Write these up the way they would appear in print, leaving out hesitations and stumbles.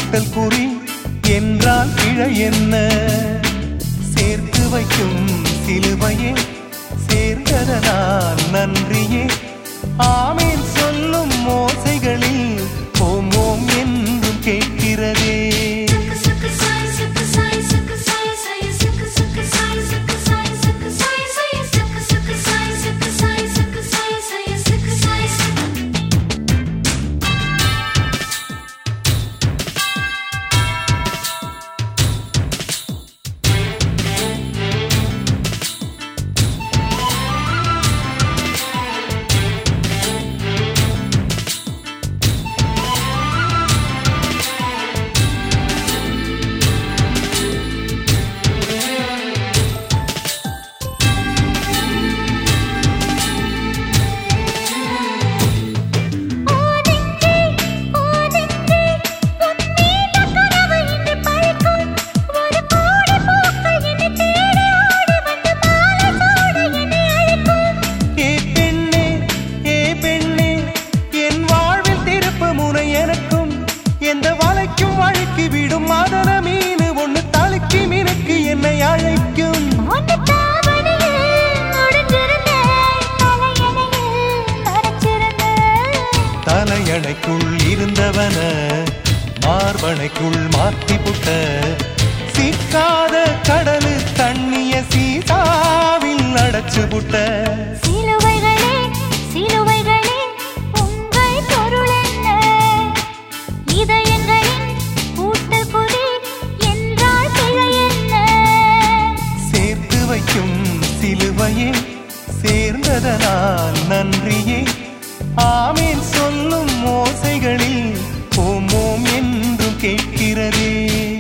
கூட்டல் குறி என்றால் பிழை என்ன? சேர்த்து வைக்கும் சிலுவையே சேர்ந்ததனால் நன்றியே. ஆமீன் சொல்லும் ஓசைகளில் ஓம் ஓம் என்றும் கேட்கிறதே. தலையணைக்குள் இருந்தவன மார்பனைக்குள் மாத்தி புட்ட சிக்காத கடலு தண்ணிய சீதாவில் அடைச்சு புட்ட. சிலுவைகளே சிலுவைகளே உங்கள் பொருள் என்ன? இதயங்களின் கூட்டல் குறி என்றால் பிழை என்ன? சேர்த்து வைக்கும் சிலுவையே சேர்ந்ததனால் நன்றியே. ஆமீன் சொல்லும் ஓசைகளில் ஓம் ஓம் என்றும் கேட்கிறதே.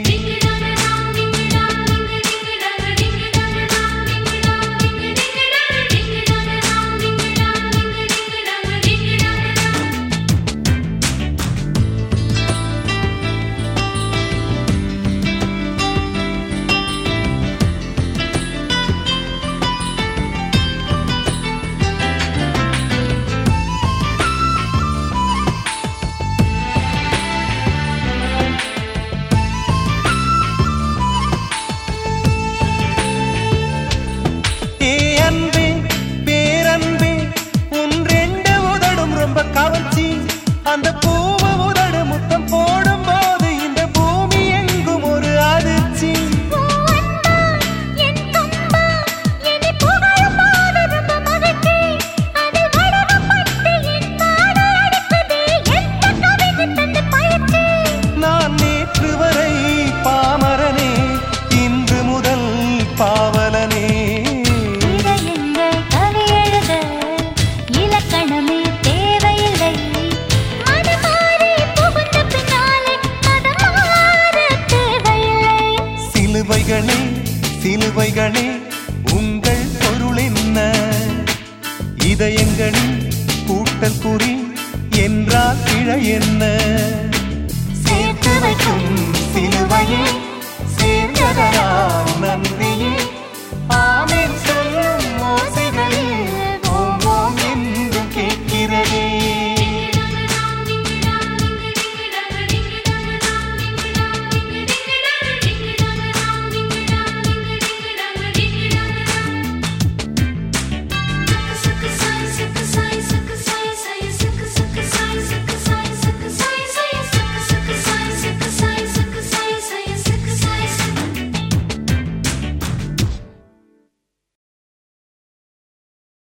அந்த பூவ உதடு முத்தம் போடும் போது இந்த பூமி எங்கும் ஒரு அதிர்ச்சி. நான் நேற்று வரை பாமரனே, இன்று முதல் பாவலனே. சிலுவைகளே சிலுவைகளே உங்கள் பொருள் என்ன? இதயங்களின் கூட்டல் குறி என்றால் பிழை என்ன?